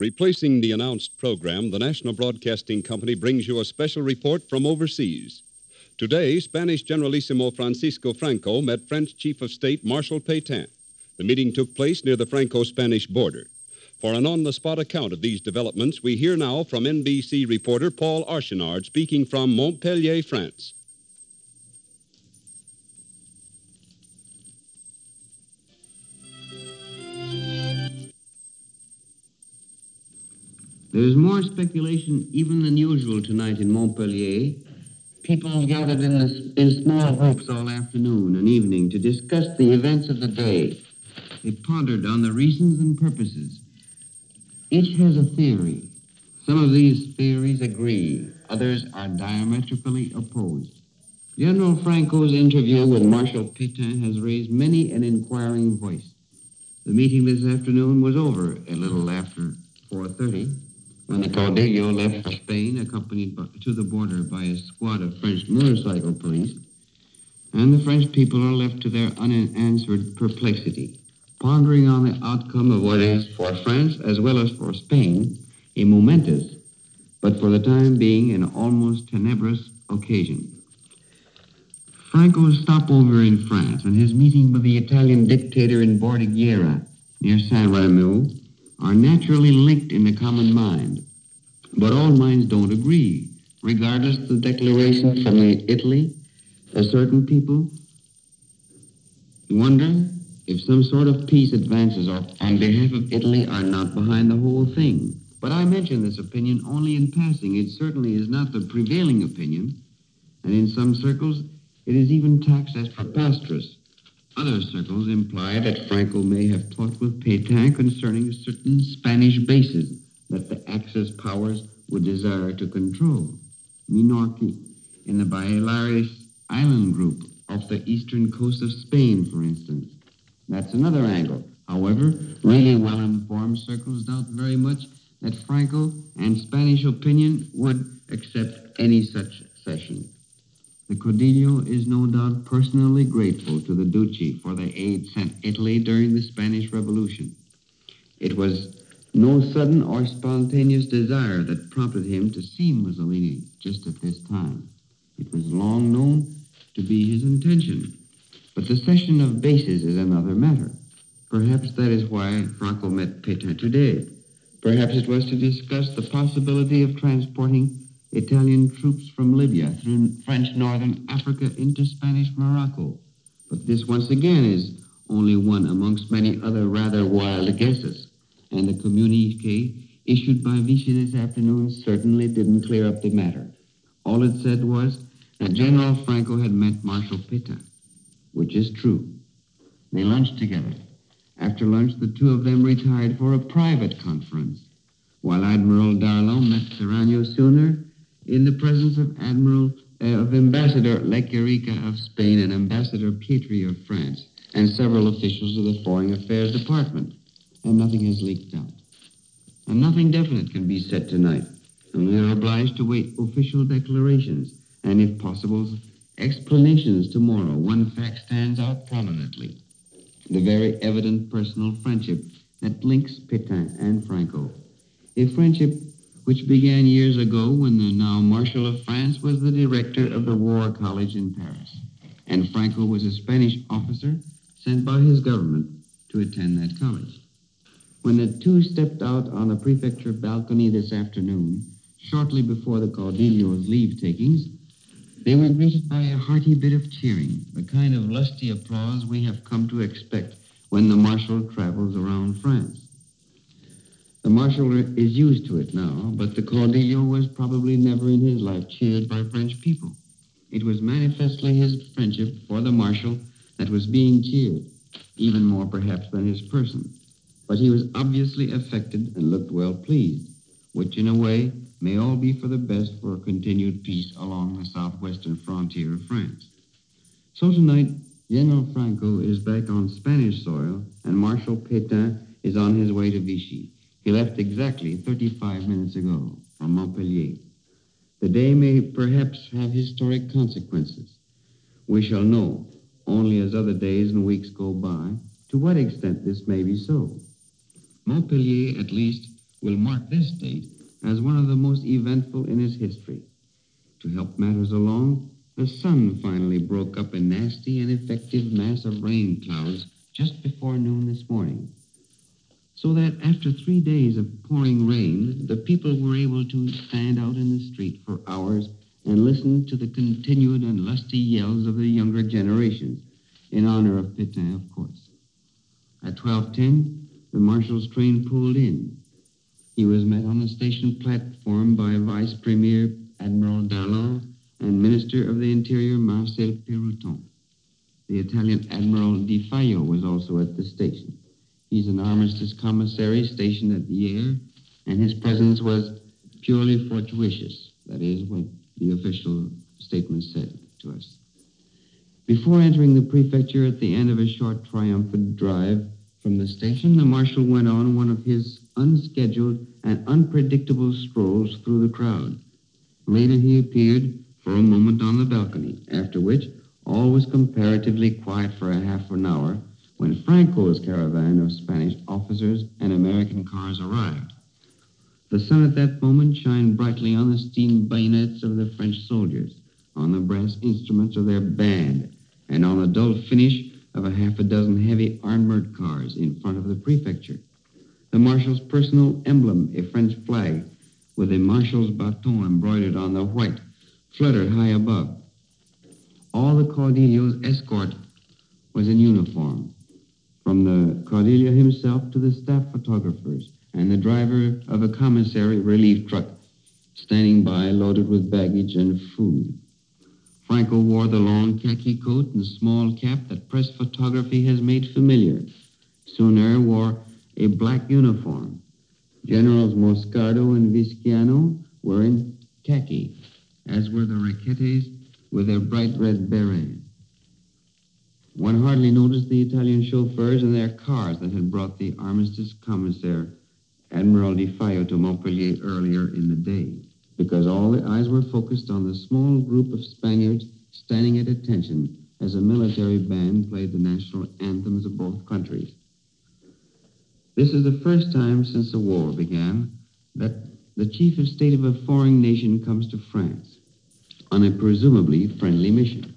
Replacing the announced program, the National Broadcasting Company brings you a special report from overseas. Today, Spanish Generalissimo Francisco Franco met French Chief of State Marshal Pétain. The meeting took place near the Franco-Spanish border. For an on-the-spot account of these developments, we hear now from NBC reporter Paul Archinard speaking from Montpellier, France. There's more speculation even than usual tonight in Montpellier. People gathered in small groups all afternoon and evening to discuss the events of the day. They pondered on the reasons and purposes. Each has a theory. Some of these theories agree. Others are diametrically opposed. General Franco's interview with Marshal Pétain has raised many an inquiring voice. The meeting this afternoon was over a little after 4:30. When the Caudillo left for Spain, accompanied to the border by a squad of French motorcycle police, and the French people are left to their unanswered perplexity, pondering on the outcome of what is, for France as well as for Spain, a momentous, but for the time being, an almost tenebrous occasion. Franco's stopover in France and his meeting with the Italian dictator in Bordighera, near Saint-Remy, are naturally linked in the common mind. But all minds don't agree. Regardless of the declaration from Italy, a certain people wonder if some sort of peace advances on behalf of Italy are not behind the whole thing. But I mention this opinion only in passing. It certainly is not the prevailing opinion, and in some circles it is even taxed as preposterous. Other circles imply that Franco may have talked with Pétain concerning certain Spanish bases that the Axis powers would desire to control. Minorca in the Balearic Island group off the eastern coast of Spain, for instance. That's another angle. However, really well-informed circles doubt very much that Franco and Spanish opinion would accept any such cession. The Caudillo is no doubt personally grateful to the Duce for the aid sent Italy during the Spanish Revolution. It was no sudden or spontaneous desire that prompted him to see Mussolini just at this time. It was long known to be his intention. But the cession of bases is another matter. Perhaps that is why Franco met Pétain today. Perhaps it was to discuss the possibility of transporting Italian troops from Libya through French northern Africa into Spanish Morocco. But this, once again, is only one amongst many other rather wild guesses. And the communique issued by Vichy this afternoon certainly didn't clear up the matter. All it said was that General Franco had met Marshal Pétain, which is true. They lunched together. After lunch, the two of them retired for a private conference, while Admiral Darlon met Serrano sooner in the presence of Ambassador Lecurica of Spain and Ambassador Pietri of France, and several officials of the Foreign Affairs Department. And nothing has leaked out. And nothing definite can be said tonight. And we are obliged to wait official declarations, and if possible, explanations tomorrow. One fact stands out prominently: the very evident personal friendship that links Pétain and Franco. A friendship which began years ago when the now Marshal of France was the director of the War College in Paris, and Franco was a Spanish officer sent by his government to attend that college. When the two stepped out on the prefecture balcony this afternoon, shortly before the Caudillo's leave-takings, they were greeted by a hearty bit of cheering, the kind of lusty applause we have come to expect when the Marshal travels around France. The Marshal is used to it now, but the Caudillo was probably never in his life cheered by French people. It was manifestly his friendship for the Marshal that was being cheered, even more perhaps than his person. But he was obviously affected and looked well pleased, which in a way may all be for the best for a continued peace along the southwestern frontier of France. So tonight, General Franco is back on Spanish soil, and Marshal Pétain is on his way to Vichy. He left exactly 35 minutes ago from Montpellier. The day may perhaps have historic consequences. We shall know, only as other days and weeks go by, to what extent this may be so. Montpellier, at least, will mark this date as one of the most eventful in its history. To help matters along, the sun finally broke up a nasty and effective mass of rain clouds just before noon this morning, so that after 3 days of pouring rain, the people were able to stand out in the street for hours and listen to the continued and lusty yells of the younger generations, in honor of Pétain, of course. At 12:10, the marshal's train pulled in. He was met on the station platform by Vice Premier Admiral Darlan and Minister of the Interior Marcel Péruton. The Italian Admiral Di Fallo was also at the station. He's an armistice commissary stationed at Hyères, and his presence was purely fortuitous. That is what the official statement said to us. Before entering the prefecture at the end of a short triumphant drive from the station, the marshal went on one of his unscheduled and unpredictable strolls through the crowd. Later he appeared for a moment on the balcony, after which all was comparatively quiet for a half an hour when Franco's caravan of Spanish officers and American cars arrived. The sun at that moment shined brightly on the steam bayonets of the French soldiers, on the brass instruments of their band, and on the dull finish of a half a dozen heavy armored cars in front of the prefecture. The marshal's personal emblem, a French flag with a marshal's baton embroidered on the white, fluttered high above. All the Caudillo's escort was in uniform, from the Caudillo himself to the staff photographers and the driver of a commissary relief truck standing by loaded with baggage and food. Franco wore the long khaki coat and small cap that press photography has made familiar. Suner wore a black uniform. Generals Moscardo and Vizcaino were in khaki, as were the Requetes with their bright red berets. One hardly noticed the Italian chauffeurs and their cars that had brought the armistice commissaire, Admiral Di Fallo, to Montpellier earlier in the day, because all the eyes were focused on the small group of Spaniards standing at attention as a military band played the national anthems of both countries. This is the first time since the war began that the chief of state of a foreign nation comes to France on a presumably friendly mission.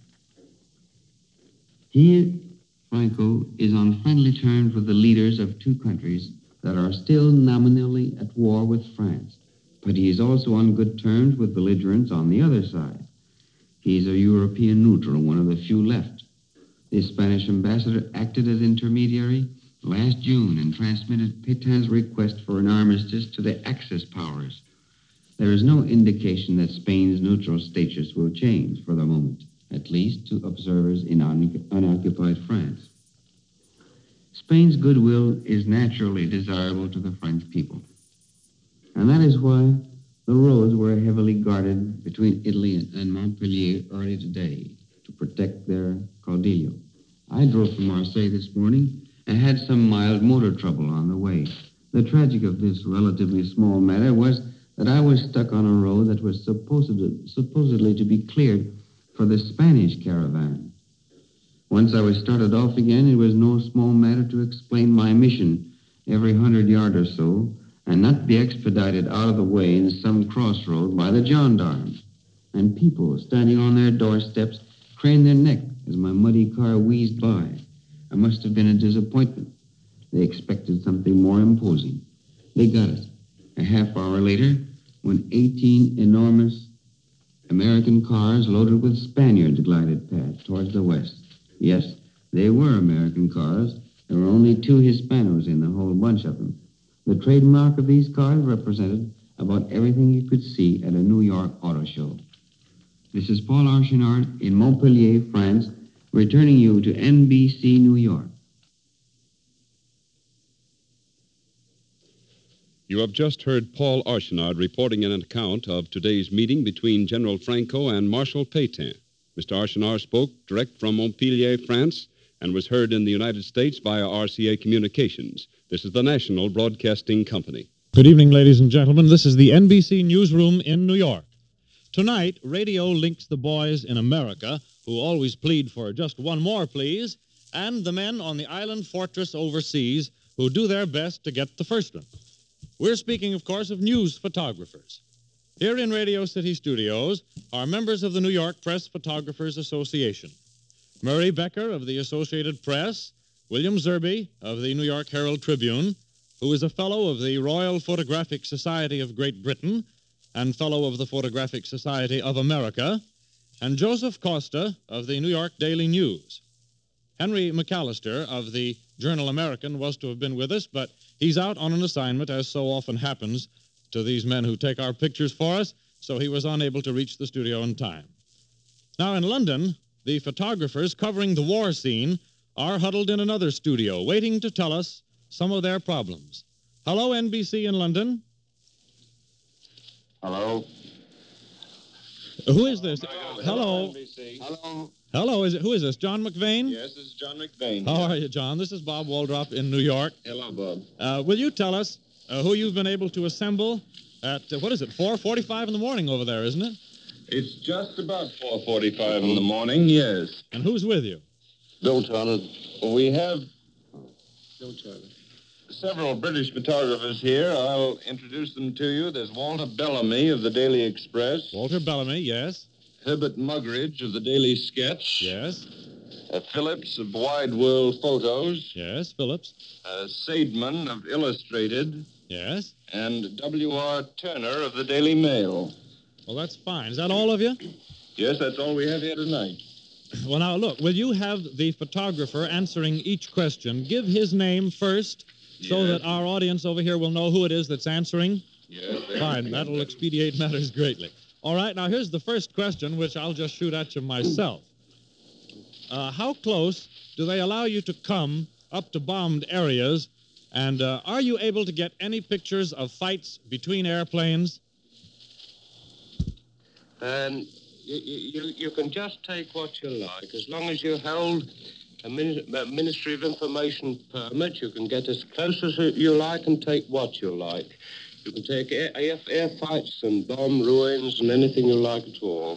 He, Franco, is on friendly terms with the leaders of two countries that are still nominally at war with France, but he is also on good terms with belligerents on the other side. He's a European neutral, one of the few left. The Spanish ambassador acted as intermediary last June and transmitted Pétain's request for an armistice to the Axis powers. There is no indication that Spain's neutral status will change for the moment, at least to observers in unoccupied France. Spain's goodwill is naturally desirable to the French people. And that is why the roads were heavily guarded between Italy and Montpellier early today to protect their Caudillo. I drove from Marseille this morning and had some mild motor trouble on the way. The tragic of this relatively small matter was that I was stuck on a road that was supposedly to be cleared for the Spanish caravan. Once I was started off again, it was no small matter to explain my mission every 100 yards or so and not be expedited out of the way in some crossroad by the gendarmes. And people standing on their doorsteps craned their neck as my muddy car wheezed by. I must have been a disappointment. They expected something more imposing. They got it. A half hour later, when 18 enormous American cars loaded with Spaniards glided past towards the west. Yes, they were American cars. There were only 2 Hispanos in the whole bunch of them. The trademark of these cars represented about everything you could see at a New York auto show. This is Paul Archinard in Montpellier, France, returning you to NBC New York. You have just heard Paul Archinard reporting an account of today's meeting between General Franco and Marshal Pétain. Mr. Archinard spoke direct from Montpellier, France, and was heard in the United States via RCA Communications. This is the National Broadcasting Company. Good evening, ladies and gentlemen. This is the NBC Newsroom in New York. Tonight, radio links the boys in America, who always plead for just one more, please, and the men on the island fortress overseas, who do their best to get the first one. We're speaking, of course, of news photographers. Here in Radio City Studios are members of the New York Press Photographers Association. Murray Becker of the Associated Press, William Zerby of the New York Herald Tribune, who is a fellow of the Royal Photographic Society of Great Britain and fellow of the Photographic Society of America, and Joseph Costa of the New York Daily News. Henry McAllister of the Journal American was to have been with us, but he's out on an assignment, as so often happens to these men who take our pictures for us, so he was unable to reach the studio in time. Now, in London, the photographers covering the war scene are huddled in another studio, waiting to tell us some of their problems. Hello, NBC in London. Hello. Who is this? Hello. NBC. Hello. Hello, who is this? John McVane? Yes, this is John McVane. How are you, John? This is Bob Waldrop in New York. Hello, Bob. Will you tell us who you've been able to assemble at, 4:45 in the morning over there, isn't it? It's just about 4:45 in the morning, yes. And who's with you? Bill Turner. We have several British photographers here. I'll introduce them to you. There's Walter Bellamy of the Daily Express. Walter Bellamy, yes. Herbert Muggeridge of the Daily Sketch. Yes. Phillips of Wide World Photos. Yes, Phillips. Seidman of Illustrated. Yes. And W.R. Turner of the Daily Mail. Well, that's fine. Is that all of you? Yes, that's all we have here tonight. Well, now, look, will you have the photographer answering each question give his name first so Yes. that our audience over here will know who it is that's answering? Yes. Fine. That'll expedite matters greatly. All right, now here's the first question, which I'll just shoot at you myself. How close do they allow you to come up to bombed areas, and are you able to get any pictures of fights between airplanes? You can just take what you like. As long as you hold a Ministry of Information permit, you can get as close as you like and take what you like. You can take air fights and bomb ruins and anything you like at all.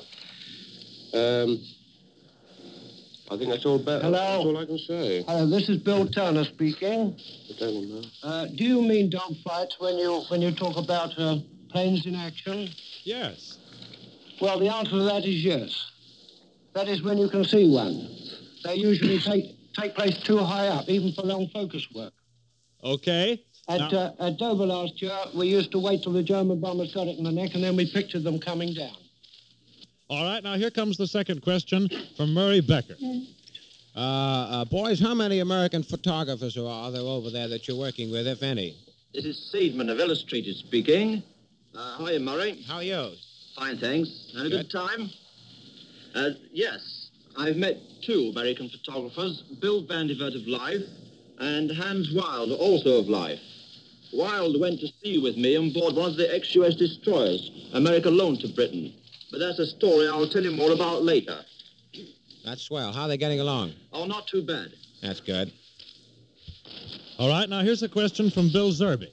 I think that's all better. Hello. That's all I can say. Hello, this is Bill Turner speaking. Do you mean dogfights when you talk about planes in action? Yes. Well, the answer to that is yes. That is when you can see one. They usually take place too high up, even for long focus work. Okay. At Dover last year, we used to wait till the German bombers got it in the neck, and then we pictured them coming down. All right, now here comes the second question from Murray Becker. Boys, how many American photographers are there over there that you're working with, if any? This is Seidman of Illustrated speaking. How are you, Murray? How are you? Fine, thanks. Had a good time? Yes, I've met two American photographers, Bill Vandevert of Life and Hans Wilde, also of Life. Wilde went to sea with me on board one of the ex-US destroyers America loaned to Britain. But that's a story I'll tell you more about later. That's swell. How are they getting along? Oh, not too bad. That's good. All right, now here's a question from Bill Zerby.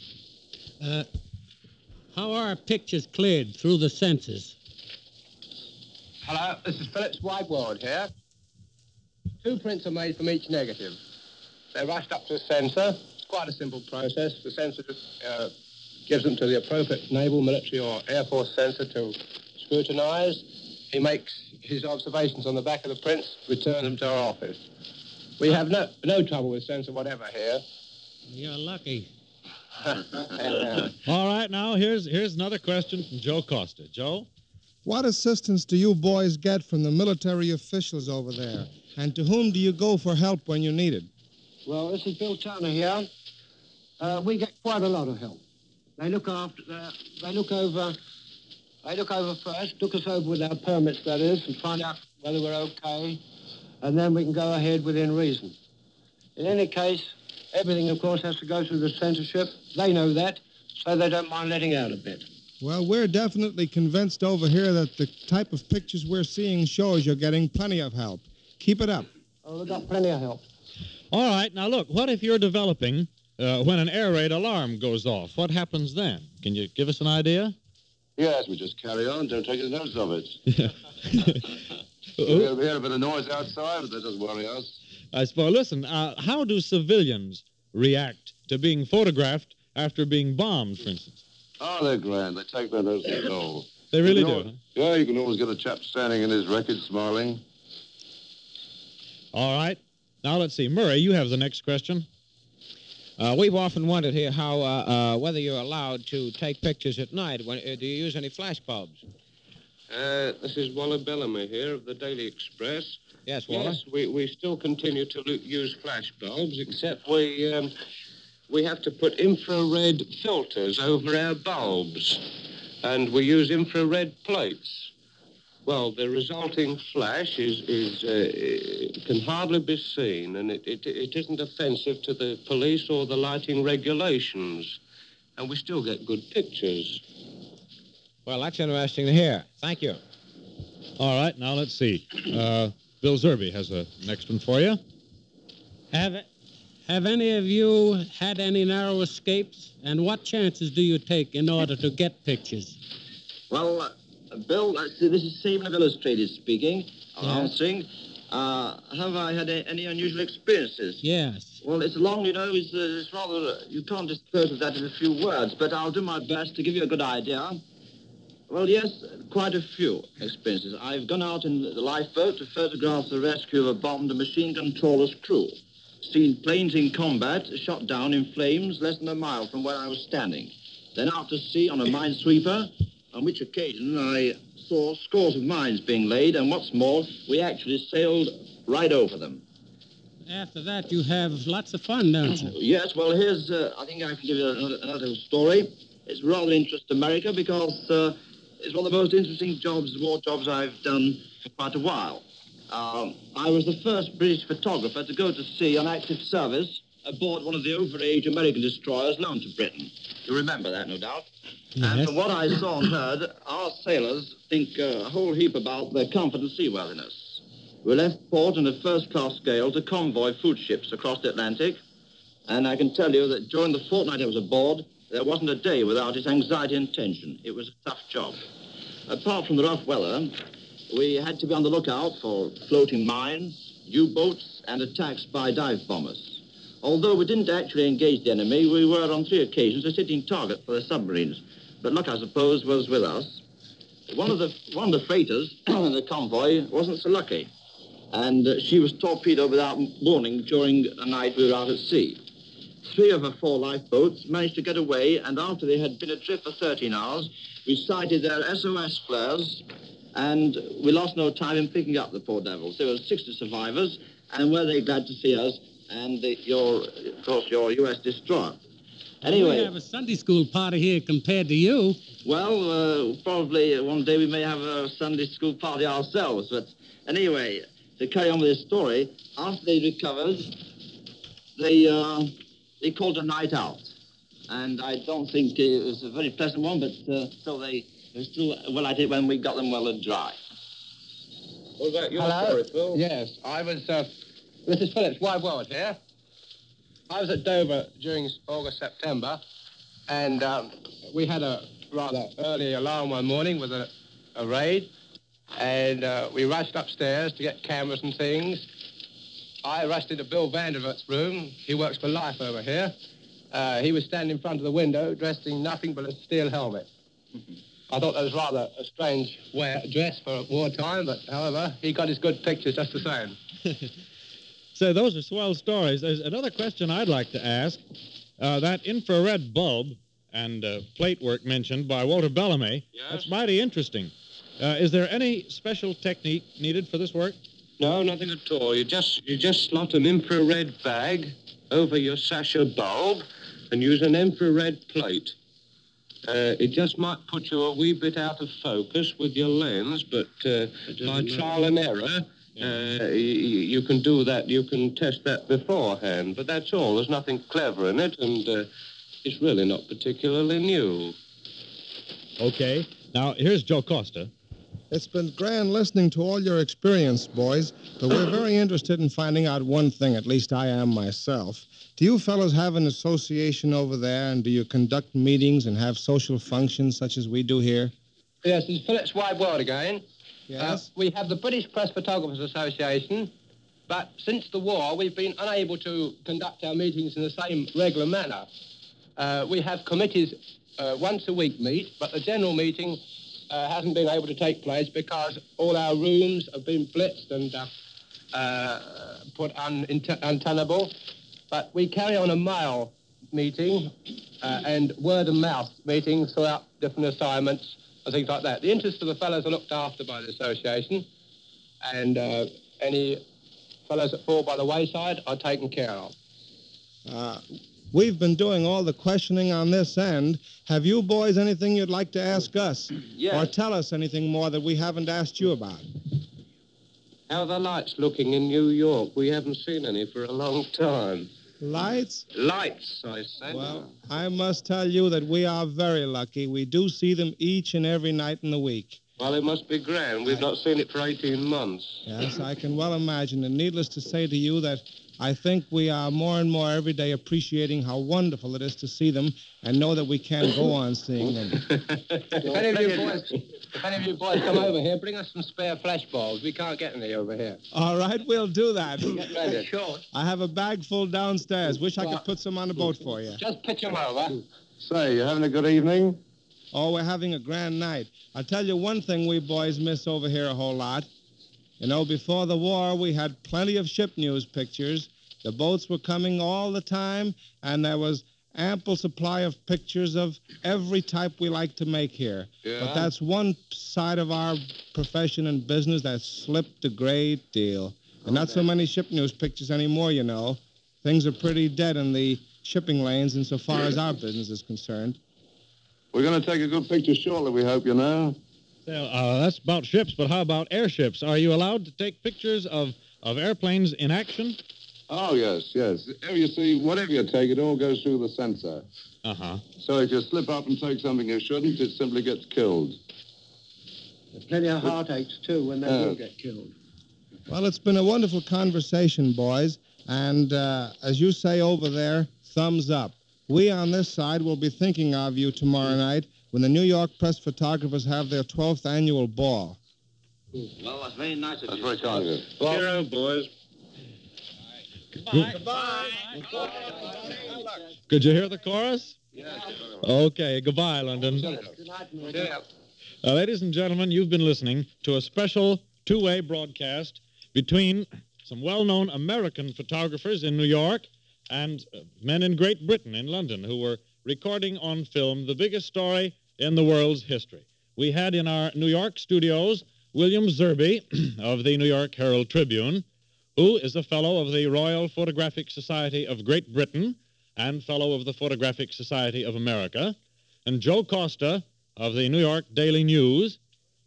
How are pictures cleared through the sensors? Hello, this is Phillips Wide World here. 2 prints are made from each negative. They're rushed up to the sensor. It's quite a simple process. The sensor just gives them to the appropriate naval, military, or Air Force sensor to scrutinize. He makes his observations on the back of the prints, returns them to our office. We have no trouble with sensor whatever here. You're lucky. All right, now here's another question from Joe Costa. Joe? What assistance do you boys get from the military officials over there? And to whom do you go for help when you need it? Well, this is Bill Turner here. We get quite a lot of help. They look over first, look us over with our permits, that is, and find out whether we're okay, and then we can go ahead within reason. In any case, everything, of course, has to go through the censorship. They know that, so they don't mind letting out a bit. Well, we're definitely convinced over here that the type of pictures we're seeing shows you're getting plenty of help. Keep it up. Oh, we've got plenty of help. All right, now look, what if you're developing when an air raid alarm goes off? What happens then? Can you give us an idea? Yes, we just carry on. Don't take any notice of it. We hear a bit of noise outside, but that doesn't worry us. I suppose. Listen, how do civilians react to being photographed after being bombed, for instance. Oh, they're grand. They take their notes to go. They really You do. know, Huh? Yeah, you can always get a chap standing in his record smiling. All right. Now, let's see. Murray, you have the next question. We've often wondered here how whether you're allowed to take pictures at night. Do you use any flash bulbs? This is Waller Bellamy here of the Daily Express. Yes, Waller. Yes, we still continue to use flash bulbs, except we have to put infrared filters over our bulbs, and we use infrared plates. Well, the resulting flash can hardly be seen, and it isn't offensive to the police or the lighting regulations, and we still get good pictures. Well, that's interesting to hear. Thank you. All right. Now, let's see. Bill Zerby has the next one for you. Have any of you had any narrow escapes? And what chances do you take in order to get pictures? Well, Bill, this is Stephen of Illustrated speaking, answering. Have I had any unusual experiences? Yes. Well, it's long, it's rather, you can't dispose of that in a few words, but I'll do my best to give you a good idea. Well, yes, quite a few experiences. I've gone out in the lifeboat to photograph the rescue of a bombed machine gun trawler's crew. Seen planes in combat shot down in flames less than a mile from where I was standing. Then out to sea on a minesweeper, on which occasion I saw scores of mines being laid, and what's more, we actually sailed right over them. After that, you have lots of fun, don't you? Yes, well, here's, I think I can give you another story. It's rather interests America because it's one of the most interesting war jobs I've done for quite a while. I was the first British photographer to go to sea on active service aboard one of the overage American destroyers loaned to Britain. You remember that, no doubt? Yes. And from what I saw and heard, our sailors think a whole heap about their comfort and seaworthiness. We left port in a first-class gale to convoy food ships across the Atlantic, and I can tell you that during the fortnight I was aboard, there wasn't a day without its anxiety and tension. It was a tough job. Apart from the rough weather, we had to be on the lookout for floating mines, U-boats, and attacks by dive bombers. Although we didn't actually engage the enemy, we were on 3 occasions a sitting target for the submarines. But luck, I suppose, was with us. One of the freighters in the convoy wasn't so lucky, and she was torpedoed without warning during a night we were out at sea. 3 of her 4 lifeboats managed to get away, and after they had been adrift for 13 hours, we sighted their SOS flares, and we lost no time in picking up the poor devils. There were 60 survivors, and were they glad to see us, and your U.S. destroyer. Anyway, We have a Sunday school party here compared to you. well, probably one day we may have a Sunday school party ourselves, but anyway, to carry on with this story, after they recovered, they called a night out. And I don't think it was a very pleasant one, but still they were still well at it when we got them well and dry. What about your Hello? story, Phil? Yes, I was, this is Phillips, Wide World here. I was at Dover during August, September, and we had a rather early alarm one morning with a raid, and we rushed upstairs to get cameras and things. I rushed into Bill Vandervert's room. He works for Life over here. He was standing in front of the window, dressed in nothing but a steel helmet. I thought that was rather a strange dress for wartime, but however, he got his good pictures just the same. So those are swell stories. There's another question I'd like to ask. That infrared bulb and plate work mentioned by Walter Bellamy, Yes? that's mighty interesting. Is there any special technique needed for this work? No, nothing at all. You just slot an infrared bag over your Sasha bulb and use an infrared plate. It just might put you a wee bit out of focus with your lens, but by trial and error, you can do that. You can test that beforehand, but that's all. There's nothing clever in it, and it's really not particularly new. Okay. Now, here's Joe Costa. It's been grand listening to all your experience, boys, but we're very interested in finding out one thing, at least I am myself. Do you fellows have an association over there, and do you conduct meetings and have social functions such as we do here? Yes, this is Phillips Wide World again. Yes? We have the British Press Photographers Association, but since the war, we've been unable to conduct our meetings in the same regular manner. We have committees once a week meet, but the general meeting hasn't been able to take place because all our rooms have been blitzed and put untenable. But we carry on a mail meeting and word of mouth meetings throughout different assignments and things like that. The interests of the fellows are looked after by the association, and any fellows that fall by the wayside are taken care of. We've been doing all the questioning on this end. Have you boys anything you'd like to ask us? Yes. Or tell us anything more that we haven't asked you about? How are the lights looking in New York? We haven't seen any for a long time. Lights? Lights, I said. Well, I must tell you that we are very lucky. We do see them each and every night in the week. Well, it must be grand. We've not seen it for 18 months. Yes, I can well imagine. And needless to say to you that I think we are more and more every day appreciating how wonderful it is to see them and know that we can go on seeing them. If any of you boys come over here, bring us some spare flash bulbs. We can't get any over here. All right, we'll do that. Get ready. Sure. I have a bag full downstairs. Wish I could put some on the boat for you. Just pitch them over. Say, you having a good evening? Oh, we're having a grand night. I'll tell you one thing we boys miss over here a whole lot. You know, before the war, we had plenty of ship news pictures. The boats were coming all the time, and there was ample supply of pictures of every type we like to make here. Yeah. But that's one side of our profession and business that slipped a great deal. And not so many ship news pictures anymore, you know. Things are pretty dead in the shipping lanes insofar as our business is concerned. We're going to take a good picture shortly, we hope, you know. Well, that's about ships, but how about airships? Are you allowed to take pictures of airplanes in action? Oh, yes, yes. You see, whatever you take, it all goes through the sensor. Uh-huh. So if you slip up and take something you shouldn't, it simply gets killed. There's plenty of heartaches, too, when they do get killed. Well, it's been a wonderful conversation, boys. And as you say over there, thumbs up. We on this side will be thinking of you tomorrow night when the New York Press Photographers have their 12th annual ball. Well, that's very nice of That's you. very kind of you. Cheer out, boys. Goodbye. Could you hear the chorus? Yes. Okay, goodbye, London. Ladies and gentlemen, you've been listening to a special two-way broadcast between some well-known American photographers in New York and men in Great Britain, in London, who were recording on film the biggest story in the world's history. We had in our New York studios William Zerby of the New York Herald Tribune, who is a fellow of the Royal Photographic Society of Great Britain and fellow of the Photographic Society of America, and Joe Costa of the New York Daily News,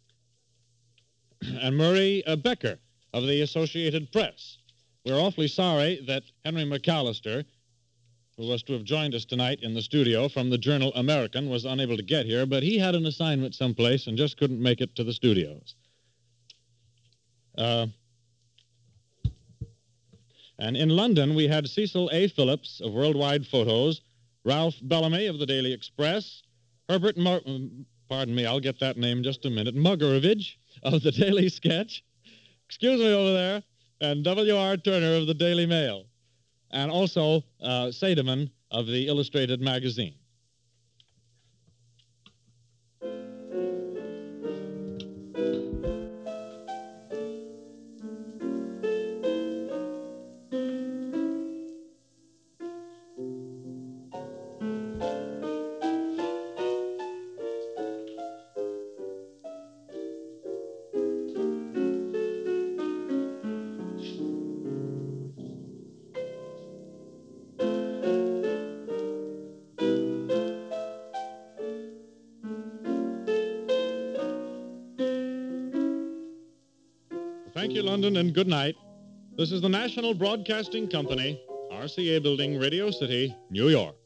and Murray Becker of the Associated Press. We're awfully sorry that Henry McAllister, who was to have joined us tonight in the studio from the Journal American, was unable to get here, but he had an assignment someplace and just couldn't make it to the studios. And in London, we had Cecil A. Phillips of Worldwide Photos, Ralph Bellamy of the Daily Express, Herbert pardon me, I'll get that name in just a minute, Muggerovich of the Daily Sketch, excuse me over there, and W.R. Turner of the Daily Mail, and also Seidemann of the Illustrated Magazine. Thank you, London, and good night. This is the National Broadcasting Company, RCA Building, Radio City, New York.